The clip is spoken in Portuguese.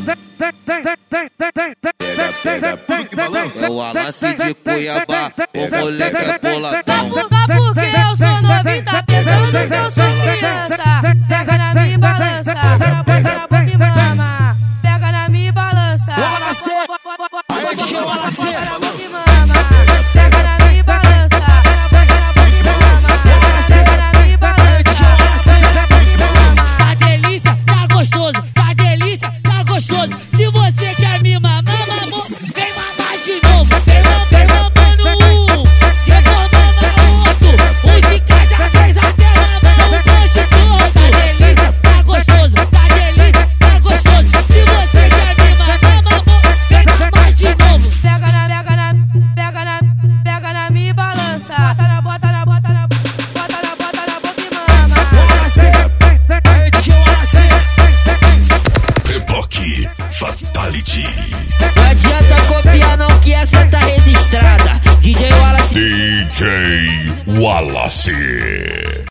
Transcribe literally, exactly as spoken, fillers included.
Pega tudo que balança. É o Wallace de Cuiabá, o moleque é boladão. Porque eu sou novinho, tá pensando que eu sou criança. Pega na minha balança, bota na boca e mama. Pega na minha balança. Aí, tio, Wallace. Pega na minha balança, pega na minha balança. Tá delícia, tá gostoso, tá delícia, tá gostoso. Se você quer me mamar, mamou, vem mamar de novo. Vem mamar, vem mamando um, depois mama outro. Um de cada vez até mamar o monte todo. Tá delícia, tá gostoso, tá delícia, tá gostoso. Se você quer me mamar, mamou, vem mamar de novo. Pega na, pega na, pega na, pega na minha balança. Bota na, bota na, bota na, bota na, bota na boca e mama. Aí, tio, Wallace. Reboque Fatality. Não adianta copiar não que essa tá registrada. D J Wallace. D J Wallace.